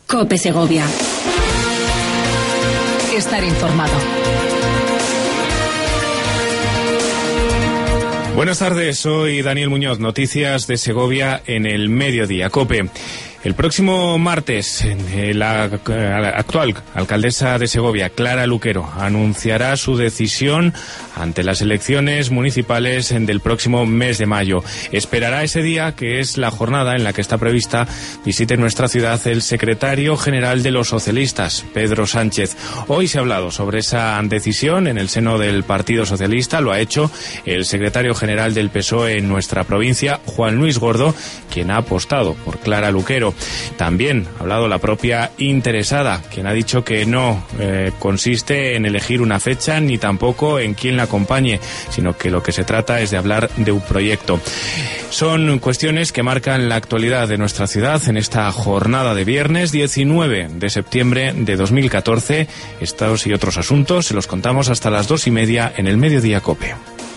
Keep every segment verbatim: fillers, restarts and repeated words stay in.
COPE Segovia. Estar informado. Buenas tardes, soy Daniel Muñoz, noticias de Segovia en el mediodía. COPE. El próximo martes, la actual alcaldesa de Segovia, Clara Luquero, anunciará su decisión ante las elecciones municipales del próximo mes de mayo. Esperará ese día, que es la jornada en la que está prevista visite nuestra ciudad el secretario general de los socialistas, Pedro Sánchez. Hoy se ha hablado sobre esa decisión en el seno del Partido Socialista. Lo ha hecho el secretario general del P S O E en nuestra provincia, Juan Luis Gordo, quien ha apostado por Clara Luquero. También ha hablado la propia interesada, quien ha dicho que no eh, consiste en elegir una fecha ni tampoco en quién la acompañe, sino que lo que se trata es de hablar de un proyecto. Son cuestiones que marcan la actualidad de nuestra ciudad en esta jornada de viernes diecinueve de septiembre de dos mil catorce. Estos y otros asuntos se los contamos hasta las dos y media en el Mediodía COPE.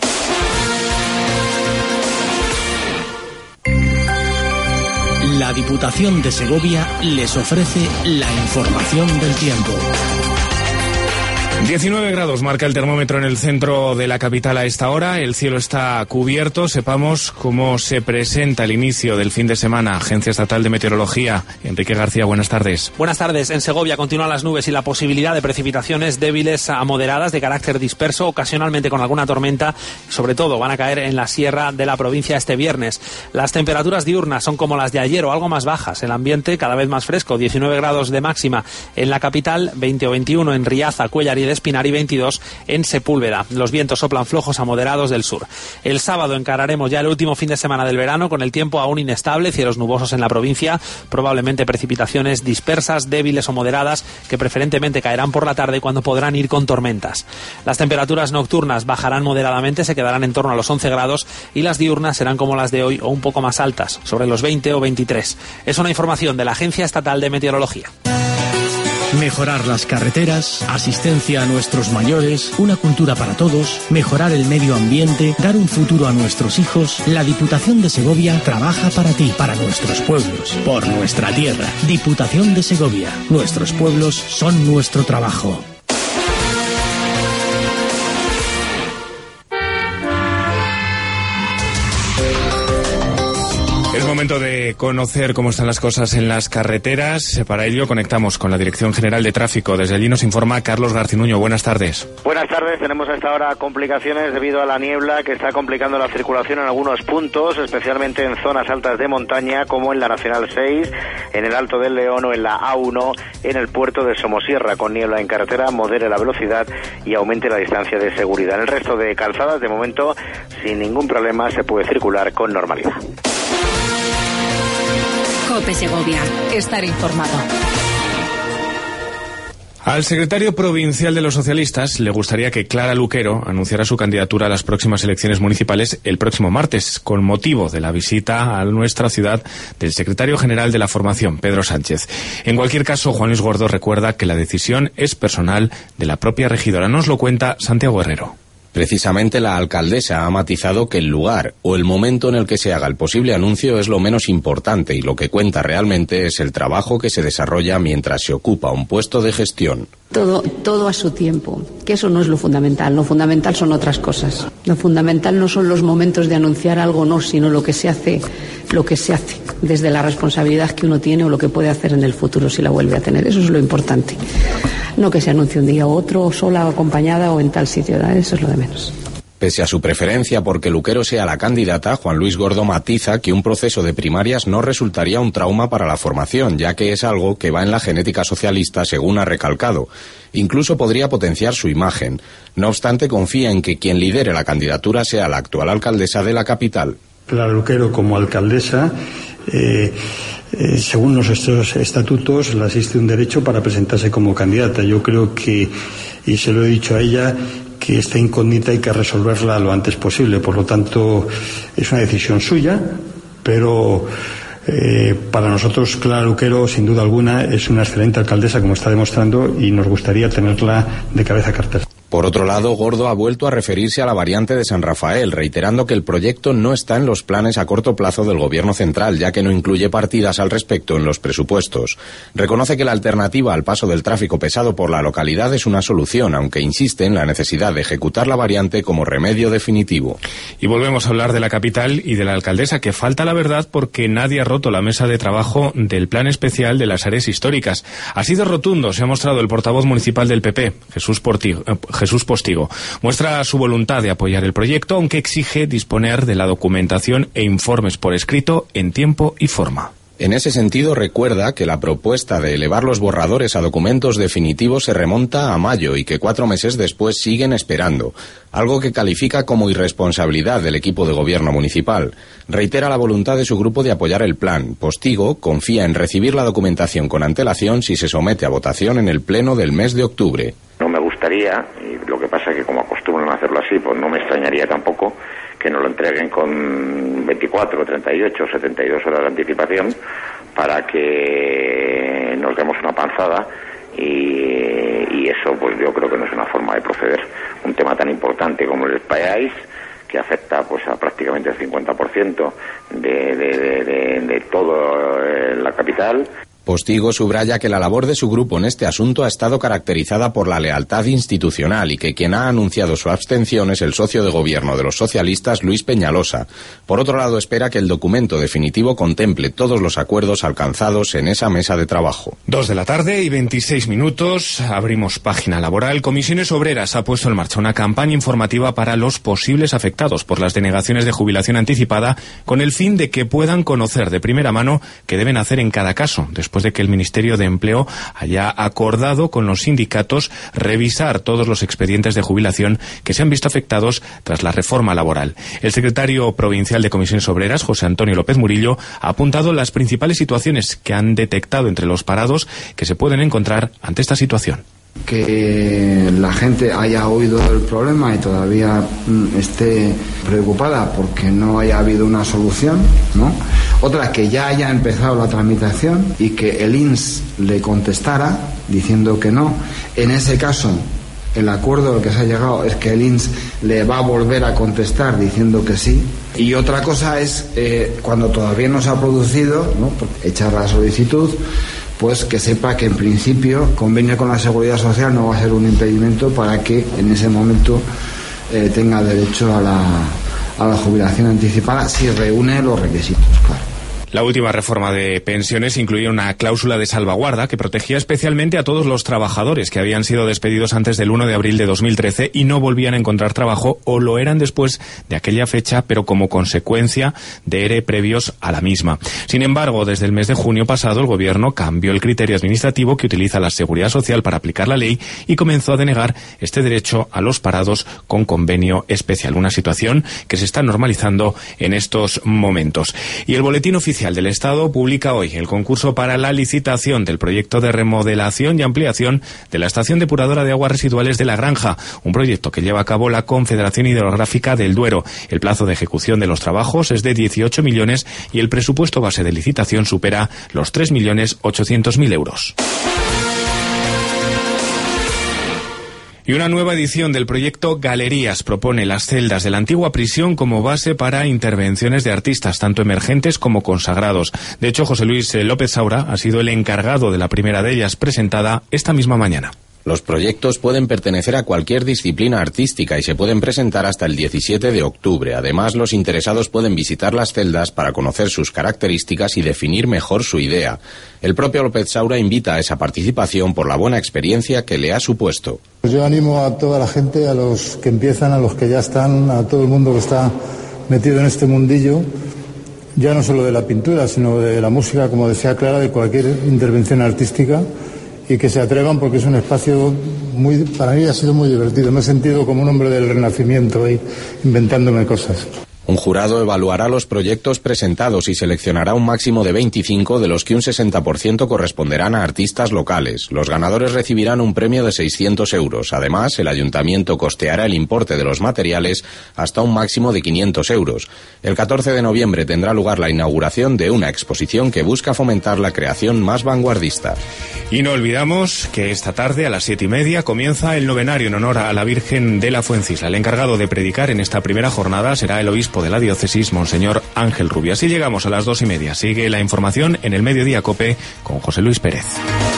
La Diputación de Segovia les ofrece la información del tiempo. diecinueve grados marca el termómetro en el centro de la capital a esta hora. El cielo está cubierto. Sepamos cómo se presenta el inicio del fin de semana. Agencia Estatal de Meteorología. Enrique García, buenas tardes. Buenas tardes. En Segovia continúan las nubes y la posibilidad de precipitaciones débiles a moderadas de carácter disperso, ocasionalmente con alguna tormenta. Sobre todo van a caer en la sierra de la provincia este viernes. Las temperaturas diurnas son como las de ayer o algo más bajas. El ambiente cada vez más fresco. diecinueve grados de máxima en la capital, veinte o veintiuno en Riaza, Cuéllar y de Espinar y veintidós en Sepúlveda. Los vientos soplan flojos a moderados del sur. El sábado encararemos ya el último fin de semana del verano con el tiempo aún inestable, cielos nubosos en la provincia, probablemente precipitaciones dispersas, débiles o moderadas, que preferentemente caerán por la tarde cuando podrán ir con tormentas. Las temperaturas nocturnas bajarán moderadamente, se quedarán en torno a los once grados y las diurnas serán como las de hoy o un poco más altas, sobre los veinte o veintitrés. Es una información de la Agencia Estatal de Meteorología. Mejorar las carreteras, asistencia a nuestros mayores, una cultura para todos, mejorar el medio ambiente, dar un futuro a nuestros hijos. La Diputación de Segovia trabaja para ti, para nuestros pueblos, por nuestra tierra. Diputación de Segovia. Nuestros pueblos son nuestro trabajo. Es momento de conocer cómo están las cosas en las carreteras. Para ello conectamos con la Dirección General de Tráfico. Desde allí nos informa Carlos Garcinuño. Buenas tardes. Buenas tardes. Tenemos a esta hora complicaciones debido a la niebla que está complicando la circulación en algunos puntos, especialmente en zonas altas de montaña, como en la Nacional seis, en el Alto del León o en la A uno, en el puerto de Somosierra. Con niebla en carretera, modere la velocidad y aumente la distancia de seguridad. En el resto de calzadas, de momento, sin ningún problema, se puede circular con normalidad. COPE Segovia. Estar informado. Al secretario provincial de los socialistas le gustaría que Clara Luquero anunciara su candidatura a las próximas elecciones municipales el próximo martes, con motivo de la visita a nuestra ciudad del secretario general de la formación, Pedro Sánchez. En cualquier caso, Juan Luis Gordo recuerda que la decisión es personal de la propia regidora. Nos lo cuenta Santiago Herrero. Precisamente la alcaldesa ha matizado que el lugar o el momento en el que se haga el posible anuncio es lo menos importante y lo que cuenta realmente es el trabajo que se desarrolla mientras se ocupa un puesto de gestión. Todo, todo a su tiempo, que eso no es lo fundamental. Lo fundamental son otras cosas. Lo fundamental no son los momentos de anunciar algo, no, sino lo que se hace, lo que se hace desde la responsabilidad que uno tiene o lo que puede hacer en el futuro si la vuelve a tener. Eso es lo importante. No que se anuncie un día u otro, sola o acompañada o en tal sitio, ¿verdad? Eso es lo de menos. Pese a su preferencia porque Luquero sea la candidata, Juan Luis Gordo matiza que un proceso de primarias no resultaría un trauma para la formación, ya que es algo que va en la genética socialista, según ha recalcado. Incluso podría potenciar su imagen. No obstante, confía en que quien lidere la candidatura sea la actual alcaldesa de la capital. Clara Luquero, como alcaldesa, eh, eh, según los estatutos, le asiste un derecho para presentarse como candidata. Yo creo que, y se lo he dicho a ella, que esta incógnita hay que resolverla lo antes posible. Por lo tanto, es una decisión suya, pero eh, para nosotros Clara Luquero, sin duda alguna, es una excelente alcaldesa, como está demostrando, y nos gustaría tenerla de cabeza a cartel. Por otro lado, Gordo ha vuelto a referirse a la variante de San Rafael, reiterando que el proyecto no está en los planes a corto plazo del Gobierno central, ya que no incluye partidas al respecto en los presupuestos. Reconoce que la alternativa al paso del tráfico pesado por la localidad es una solución, aunque insiste en la necesidad de ejecutar la variante como remedio definitivo. Y volvemos a hablar de la capital y de la alcaldesa, que falta la verdad porque nadie ha roto la mesa de trabajo del plan especial de las áreas históricas. Ha sido rotundo, se ha mostrado el portavoz municipal del P P, Jesús Portigo. Eh, Jesús Postigo. Muestra su voluntad de apoyar el proyecto, aunque exige disponer de la documentación e informes por escrito en tiempo y forma. En ese sentido, recuerda que la propuesta de elevar los borradores a documentos definitivos se remonta a mayo y que cuatro meses después siguen esperando, algo que califica como irresponsabilidad del equipo de gobierno municipal. Reitera la voluntad de su grupo de apoyar el plan. Postigo confía en recibir la documentación con antelación si se somete a votación en el pleno del mes de octubre. No me gustaría, y lo que pasa es que como acostumbran a hacerlo así, pues no me extrañaría tampoco que nos lo entreguen con veinticuatro, treinta y ocho, setenta y dos horas de anticipación para que nos demos una panzada y, y eso pues yo creo que no es una forma de proceder. Un tema tan importante como el país, que afecta pues a prácticamente el cincuenta por ciento de, de, de, de, de toda la capital. Postigo subraya que la labor de su grupo en este asunto ha estado caracterizada por la lealtad institucional y que quien ha anunciado su abstención es el socio de gobierno de los socialistas, Luis Peñalosa. Por otro lado, espera que el documento definitivo contemple todos los acuerdos alcanzados en esa mesa de trabajo. Dos de la tarde y veintiséis minutos, abrimos página laboral. Comisiones Obreras ha puesto en marcha una campaña informativa para los posibles afectados por las denegaciones de jubilación anticipada con el fin de que puedan conocer de primera mano qué deben hacer en cada caso, después de que el Ministerio de Empleo haya acordado con los sindicatos revisar todos los expedientes de jubilación que se han visto afectados tras la reforma laboral. El secretario provincial de Comisiones Obreras, José Antonio López Murillo, ha apuntado las principales situaciones que han detectado entre los parados que se pueden encontrar ante esta situación. Que la gente haya oído el problema y todavía mm, esté preocupada porque no haya habido una solución, ¿no? Otra, que ya haya empezado la tramitación y que el I N S le contestara diciendo que no. En ese caso, el acuerdo al que se ha llegado es que el I N S le va a volver a contestar diciendo que sí. Y otra cosa es eh, cuando todavía no se ha producido, ¿no?, echar la solicitud, pues que sepa que en principio convenio con la Seguridad Social no va a ser un impedimento para que en ese momento eh, tenga derecho a la, a la jubilación anticipada si reúne los requisitos, claro. La última reforma de pensiones incluía una cláusula de salvaguarda que protegía especialmente a todos los trabajadores que habían sido despedidos antes del uno de abril de dos mil trece y no volvían a encontrar trabajo o lo eran después de aquella fecha, pero como consecuencia de E R E previos a la misma. Sin embargo, desde el mes de junio pasado, el Gobierno cambió el criterio administrativo que utiliza la Seguridad Social para aplicar la ley y comenzó a denegar este derecho a los parados con convenio especial. Una situación que se está normalizando en estos momentos. Y el Boletín Oficial del Estado publica hoy el concurso para la licitación del proyecto de remodelación y ampliación de la estación depuradora de aguas residuales de La Granja, un proyecto que lleva a cabo la Confederación Hidrográfica del Duero. El plazo de ejecución de los trabajos es de dieciocho millones y el presupuesto base de licitación supera los tres millones ochocientos mil euros. Y una nueva edición del proyecto Galerías propone las celdas de la antigua prisión como base para intervenciones de artistas, tanto emergentes como consagrados. De hecho, José Luis López Saura ha sido el encargado de la primera de ellas, presentada esta misma mañana. Los proyectos pueden pertenecer a cualquier disciplina artística y se pueden presentar hasta el diecisiete de octubre. Además, los interesados pueden visitar las celdas para conocer sus características y definir mejor su idea. El propio López Saura invita a esa participación por la buena experiencia que le ha supuesto. Pues yo animo a toda la gente, a los que empiezan, a los que ya están, a todo el mundo que está metido en este mundillo, ya no solo de la pintura, sino de la música, como decía Clara, de cualquier intervención artística, y que se atrevan porque es un espacio muy, para mí ha sido muy divertido. Me he sentido como un hombre del Renacimiento ahí, inventándome cosas. Un jurado evaluará los proyectos presentados y seleccionará un máximo de veinticinco, de los que un sesenta por ciento corresponderán a artistas locales. Los ganadores recibirán un premio de seiscientos euros. Además, el ayuntamiento costeará el importe de los materiales hasta un máximo de quinientos euros. El catorce de noviembre tendrá lugar la inauguración de una exposición que busca fomentar la creación más vanguardista. Y no olvidamos que esta tarde a las siete y media comienza el novenario en honor a la Virgen de la Fuencisla. El encargado de predicar en esta primera jornada será el obispo de la diócesis, Monseñor Ángel Rubio. Así llegamos a las dos y media. Sigue la información en el Mediodía COPE con José Luis Pérez.